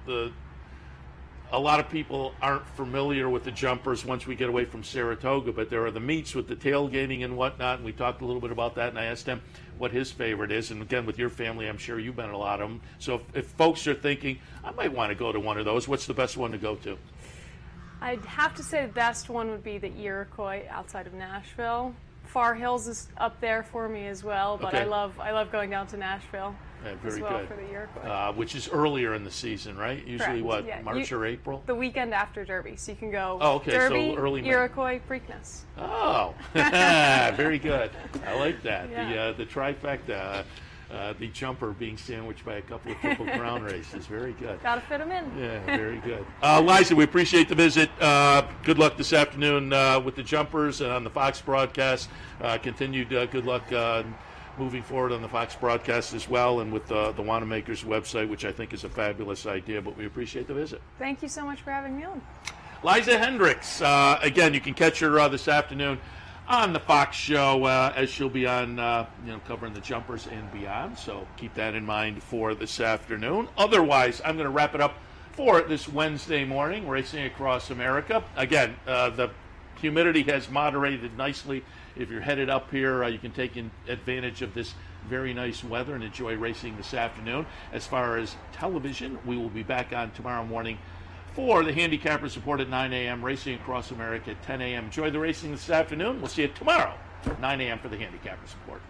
a lot of people aren't familiar with the jumpers once we get away from Saratoga, but there are the meets with the tailgating and whatnot, and we talked a little bit about that, and I asked him what his favorite is. And again, with your family, I'm sure you've been at a lot of them. So if folks are thinking, I might want to go to one of those, what's the best one to go to? I'd have to say the best one would be the Iroquois outside of Nashville. Far Hills is up there for me as well, but okay. I love going down to Nashville. Very as well good. For the Iroquois. Which is earlier in the season, right? Usually Correct. March or April? The weekend after Derby, so you can go So Derby, early Iroquois, Preakness. Oh, very good. I like that. Yeah. The trifecta, the jumper being sandwiched by a couple of Triple Crown races. Very good. Got to fit them in. Yeah, very good. Liza, we appreciate the visit. Good luck this afternoon with the jumpers and on the Fox broadcast. Continued good luck moving forward on the Fox broadcast as well, and with the Wanamaker's website, which I think is a fabulous idea, but we appreciate the visit. Thank you so much for having me on. Liza Hendricks, again, you can catch her this afternoon on the Fox show as she'll be on, covering the jumpers and beyond, so keep that in mind for this afternoon. Otherwise, I'm going to wrap it up for this Wednesday morning, Racing Across America. Again, the humidity has moderated nicely. If you're headed up here, you can take advantage of this very nice weather and enjoy racing this afternoon. As far as television, we will be back on tomorrow morning for the Handicappers Report at 9 a.m., Racing Across America at 10 a.m. Enjoy the racing this afternoon. We'll see you tomorrow at 9 a.m. for the Handicappers Report.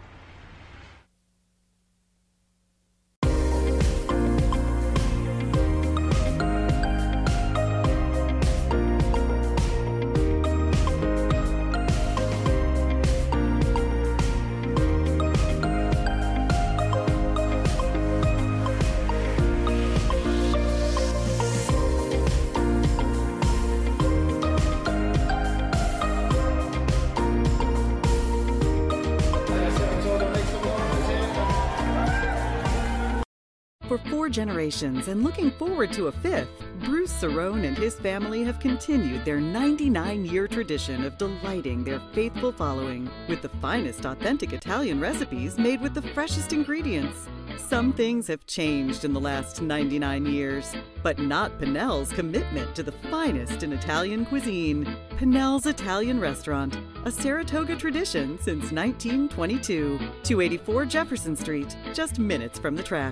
For 4 generations and looking forward to a 5th, Bruce Cerrone and his family have continued their 99-year tradition of delighting their faithful following with the finest authentic Italian recipes made with the freshest ingredients. Some things have changed in the last 99 years, but not Pinnell's commitment to the finest in Italian cuisine. Pinnell's Italian Restaurant, a Saratoga tradition since 1922. 284 Jefferson Street, just minutes from the track.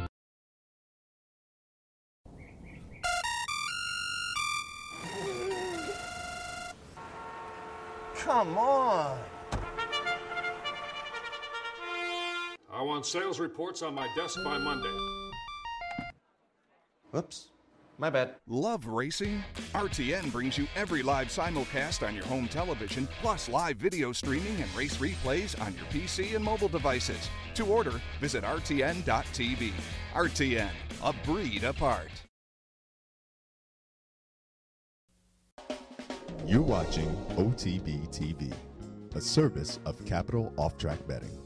Come on. I want sales reports on my desk by Monday. Whoops. My bad. Love racing? RTN brings you every live simulcast on your home television, plus live video streaming and race replays on your PC and mobile devices. To order, visit rtn.tv. RTN, a breed apart. You're watching OTB TV, a service of Capital Off Track Betting.